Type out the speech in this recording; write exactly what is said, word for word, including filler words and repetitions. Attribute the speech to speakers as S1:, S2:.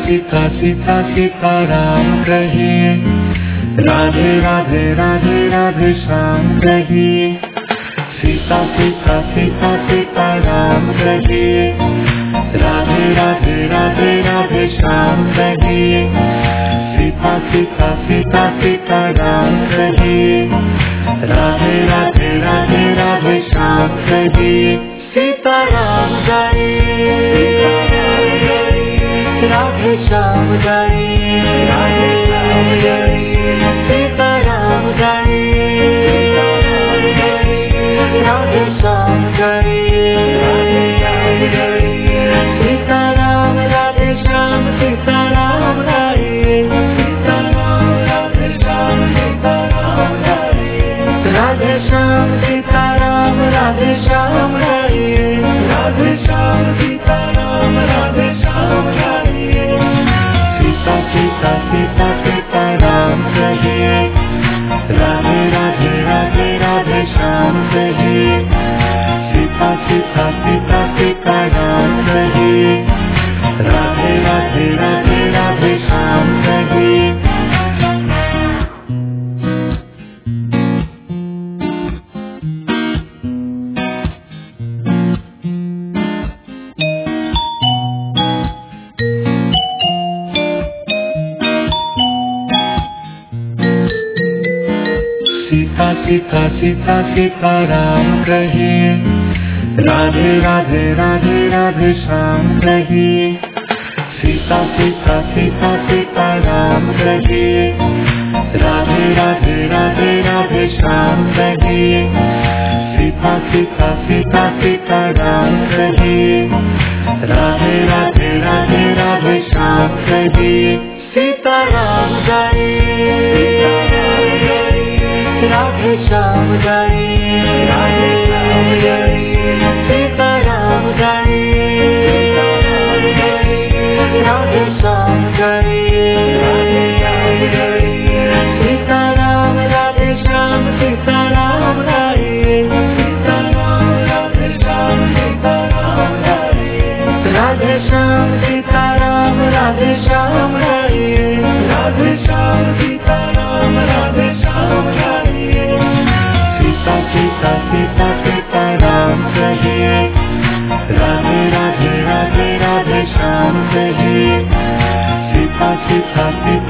S1: सीता सीता सीताराम कहिए, राधे राधे राधे राधे श्याम कहिए। सीता सीता सीता सीताराम कहिए, राधे राधे राधे राधे श्याम कहिए। सीता सीता सीता सीताराम कहिए, राधे राधे राधे राधे श्याम कहिए। सीताराम गाइए, राधे श्याम गाइए, राधे श्याम गाइए। सीताराम गाइए, राधे श्याम गाइए, राधे श्याम गाइए। सीताराम राधे श्याम सीताराम गाइए, सीताराम राधे श्याम सीताराम गाइए। राधे श्याम सीताराम राधे श्याम गाइए, राधे श्याम सीताराम राधे श्याम गाइए। सीता सीता सीता सीताराम कहिए, राधे राधे राधे राधे श्याम कहिए। सीता सीता सीता सीताराम कहिए, राधे राधे राधे राधे श्याम कहिए। सीता सीता सीता सीताराम कहिए, राधे राधे राधे राधे श्याम कहिए। सीता सीता सीता सीताराम कहिए, राधे राधे राधे राधे श्याम कहिए। सीता सीता सीता सीताराम कहिए, राधे राधे राधे राधे श्याम कहिए। सीताराम गाइए, राधे श्याम गाइए, राधे श्याम गाइए। सीताराम गाइए, राधे श्याम गाइए, राधे श्याम गाइए। सीताराम राधे श्याम सीताराम गाइए, सीताराम राधे श्याम सीताराम गाइए। राधे श्याम सीताराम राधे श्याम गाइए, राधे श्याम सीताराम राधे श्याम गाइए। सीता सीता सीता सीताराम कहिए, राधे राधे राधे राधे श्याम कहिए। सीता सीता सीता